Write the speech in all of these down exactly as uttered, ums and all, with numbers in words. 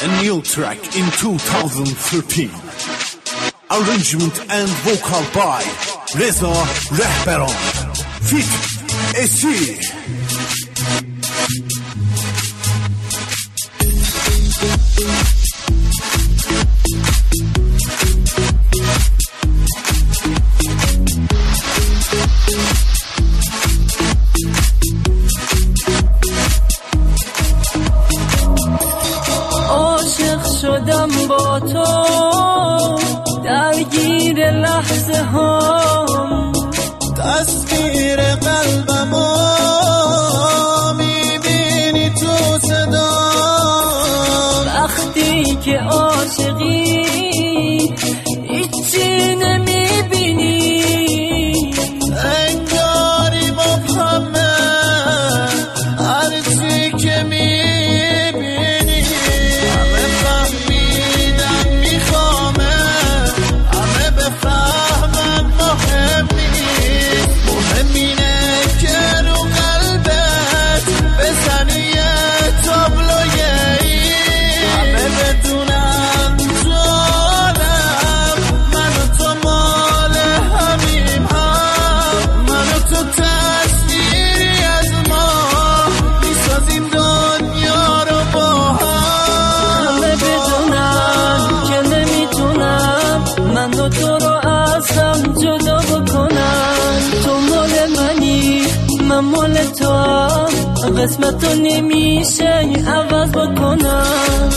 a new track in two thousand thirteen. Arrangement and vocal by Reza Rehberan. Fit Esi. شدم با تو درگیر لحظه هام، تصویر قلبمو میبینی تو صدا. وقتی که عاشقی هیچی نمیبینی، انگاری مبهمه هرچی که میبینی. همه فهمیدن میخوامه، همه بفهمن مهم نیست. مهم اینه که رو قلبت بزنی یه تابلوی این. همه بدونن تو عالم من و تو مال همیم، هم من و تو تصویری از ما میسازیم دنیا رو با هم. همه بدونن که نمیتونم من و تو رو از هم جدا بکنم. تو مال منی من مال تو هم، قسمت تو نمیشه عوض بکنم.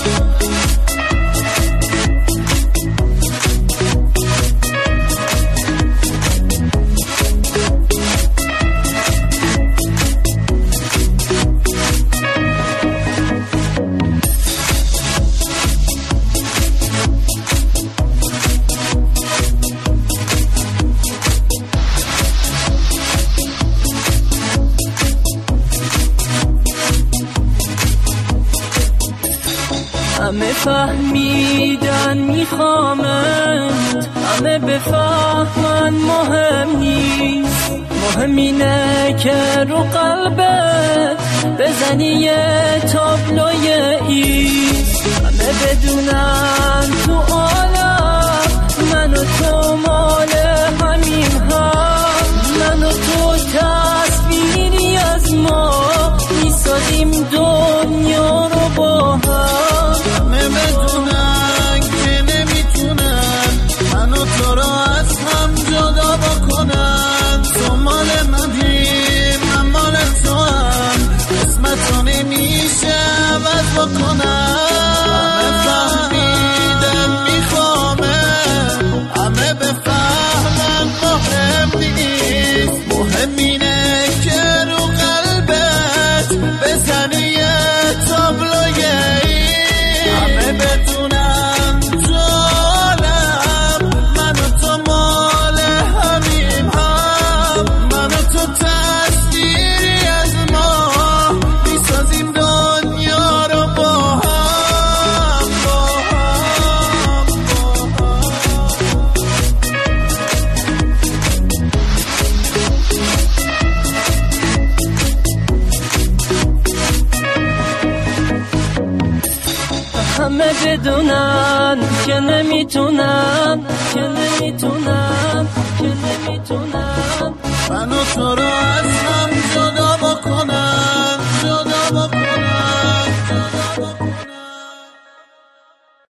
همه فهمیدن میخوامت، همه بفهمن مهم نیست. مهم اینه که رو قلبت بزنی یه تابلوی ایست. همه بدونن تو عالم من و تو مال همین، هم من و تو تصویری از ما میسازیم دنیا رو با هم. همه بدونن که نمیتونن من و تو رو از هم جدا بکنن. تو مال منی من مال تو هم، قسمت رو نمیشه عوض بکنن. همه فهمیدن میخوامه، همه بفهمن مهم نیست. مهم اینه که رو قلبت بزنی یه تابلوی این. همه بدونن تو عالم من و تو مال همیم، هم من و تو تصویری از ما میسازیم دنیا رو با هم، با هم، با هم. همه بدونن که نمیتونن، که نمیتونن، که نمیتونن من و تو رو از هم جدا بکنن، جدا بکنن.